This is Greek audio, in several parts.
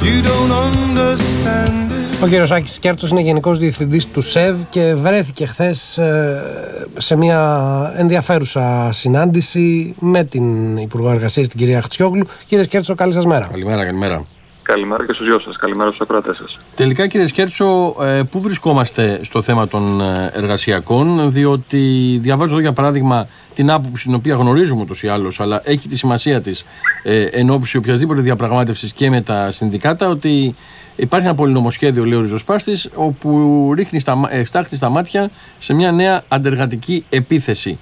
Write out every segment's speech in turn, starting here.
Ο κύριος Άκης Κέρτσος είναι Γενικός Διευθυντής του ΣΕΒ και βρέθηκε χθες σε μια ενδιαφέρουσα συνάντηση με την Υπουργό Εργασίας, την κυρία Χτσιόγλου. Κύριε Κέρτσο, καλή σας μέρα. Καλημέρα. Καλημέρα και στους δυο σας. Καλημέρα στους ακροατές σας. Τελικά, κύριε Σκέρτσο, πού βρισκόμαστε στο θέμα των εργασιακών, διότι διαβάζω εδώ για παράδειγμα την άποψη την οποία γνωρίζουμε ούτως ή άλλως, αλλά έχει τη σημασία της εν ώψη οποιασδήποτε διαπραγμάτευσης και με τα συνδικάτα, ότι υπάρχει ένα πολυνομοσχέδιο, λέει ο ριζοσπάστης, όπου στάχτη στα μάτια σε μια νέα αντεργατική επίθεση.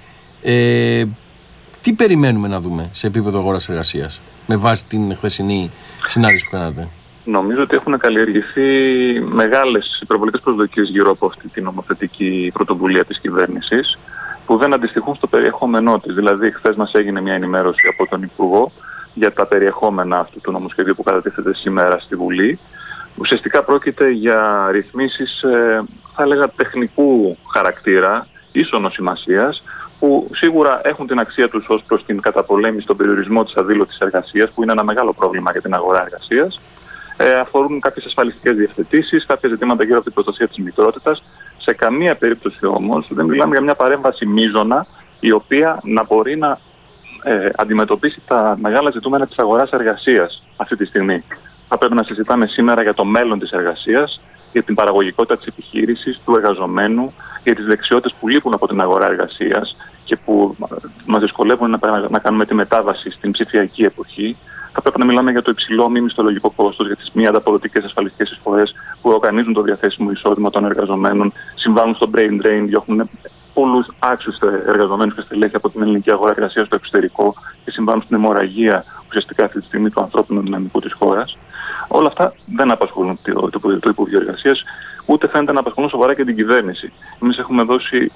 Τι περιμένουμε να δούμε σε επίπεδο αγοράς εργασίας, με βάση την χθεσινή συνάντηση που κάνατε? Νομίζω ότι έχουν καλλιεργηθεί μεγάλες υπερβολικές προσδοκίες γύρω από αυτή την νομοθετική πρωτοβουλία της κυβέρνησης, που δεν αντιστοιχούν στο περιεχόμενό της. Δηλαδή, χθες μας έγινε μια ενημέρωση από τον Υπουργό για τα περιεχόμενα αυτού του νομοσχεδίου που κατατίθεται σήμερα στη Βουλή. Ουσιαστικά πρόκειται για ρυθμίσεις, θα έλεγα, τεχνικού χαρακτήρα, ίσονος σημασίας, που σίγουρα έχουν την αξία τους ως προς την καταπολέμηση, τον περιορισμό της αδήλωτης εργασίας, που είναι ένα μεγάλο πρόβλημα για την αγορά εργασίας. Αφορούν κάποιες ασφαλιστικές διευθετήσεις, κάποια ζητήματα γύρω από την προστασία της μητρότητας. Σε καμία περίπτωση όμως δεν μιλάμε για μια παρέμβαση μείζωνα, η οποία να μπορεί να αντιμετωπίσει τα μεγάλα ζητούμενα της αγοράς εργασίας αυτή τη στιγμή. Θα πρέπει να συζητάμε σήμερα για το μέλλον της εργασίας, για την παραγωγικότητα της επιχείρησης, του εργαζομένου, για τις δεξιότητες που λείπουν από την αγορά εργασίας και που μας δυσκολεύουν να κάνουμε τη μετάβαση στην ψηφιακή εποχή. Θα πρέπει να μιλάμε για το υψηλό μη μισθολογικό κόστος, για τις μη ανταποδοτικές ασφαλιστικές εισφορές που οργανίζουν το διαθέσιμο εισόδημα των εργαζομένων, συμβάλλουν στο brain drain, διώχνουν πολλούς άξιους εργαζομένους και στελέχη από την ελληνική αγορά εργασίας στο εξωτερικό και συμβάλλουν στην αιμορραγία ουσιαστικά αυτή τη στιγμή του ανθρώπινου δυναμικού της χώρας. Όλα αυτά δεν απασχολούν το Υπουργείο Εργασίας, ούτε φαίνεται να απασχολούν σοβαρά και την κυβέρνηση. Εμείς έχουμε δώσει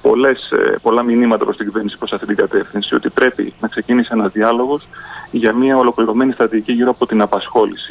πολλά μηνύματα προς την κυβέρνηση προς αυτή την κατεύθυνση, ότι πρέπει να ξεκινήσει ένας διάλογος για μια ολοκληρωμένη στρατηγική γύρω από την απασχόληση.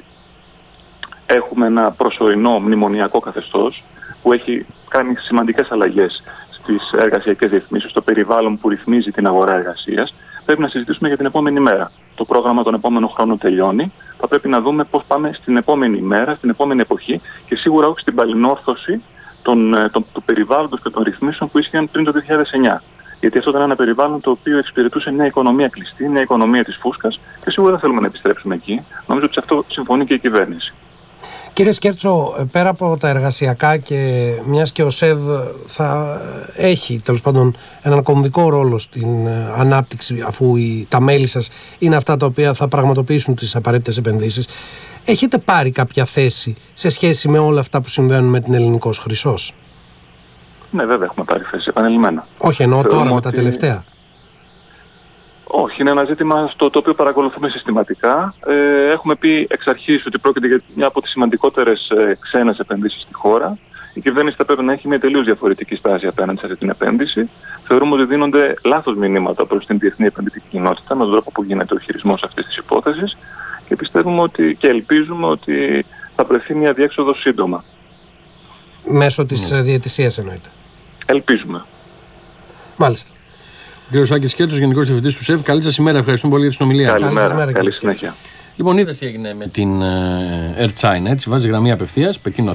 Έχουμε ένα προσωρινό μνημονιακό καθεστώς που έχει κάνει σημαντικές αλλαγές στις εργασιακές ρυθμίσεις, στο περιβάλλον που ρυθμίζει την αγορά εργασίας. Πρέπει να συζητήσουμε για την επόμενη μέρα. Το πρόγραμμα τον επόμενο χρόνο τελειώνει. Θα πρέπει να δούμε πώς πάμε στην επόμενη μέρα, στην επόμενη εποχή και σίγουρα όχι στην παλινόρθωση του περιβάλλοντος και των ρυθμίσεων που ίσχυαν πριν το 2009. Γιατί αυτό ήταν ένα περιβάλλον το οποίο εξυπηρετούσε μια οικονομία κλειστή, μια οικονομία της φούσκας και σίγουρα δεν θέλουμε να επιστρέψουμε εκεί. Νομίζω ότι σε αυτό συμφωνεί και η κυβέρνηση. Κύριε Σκέρτσο, πέρα από τα εργασιακά και μιας και ο ΣΕΒ θα έχει τέλος πάντων έναν κομβικό ρόλο στην ανάπτυξη, αφού τα μέλη σας είναι αυτά τα οποία θα πραγματοποιήσουν τις απαραίτητες επενδύσεις, έχετε πάρει κάποια θέση σε σχέση με όλα αυτά που συμβαίνουν με την Ελληνικός Χρυσός? Ναι, βέβαια έχουμε πάρει θέση επανειλημμένα. Όχι, εννοώ τώρα με τα τελευταία. Όχι, είναι ένα ζήτημα το οποίο παρακολουθούμε συστηματικά. Έχουμε πει εξ αρχής ότι πρόκειται για μια από τις σημαντικότερες ξένες επενδύσεις στη χώρα. Η κυβέρνηση θα πρέπει να έχει μια τελείως διαφορετική στάση απέναντι σε αυτή την επένδυση. Θεωρούμε ότι δίνονται λάθος μηνύματα προς την διεθνή επενδυτική κοινότητα με τον τρόπο που γίνεται ο χειρισμός αυτής της υπόθεσης και πιστεύουμε ότι και ελπίζουμε ότι θα βρεθεί μια διέξοδος σύντομα. Μέσω της διαιτησίας εννοείται? Ελπίζουμε. Μάλιστα. Κύριος Άκης Κέρτσος, Γενικός Διευθυντής του ΣΕΒ. Καλή σας ημέρα. Ευχαριστούμε πολύ για την συνομιλία. Καλημέρα. Καλή συνέχεια. Λοιπόν, είδες τι έγινε με την Air China, έτσι, βάζει γραμμή απευθείας, Πεκίνο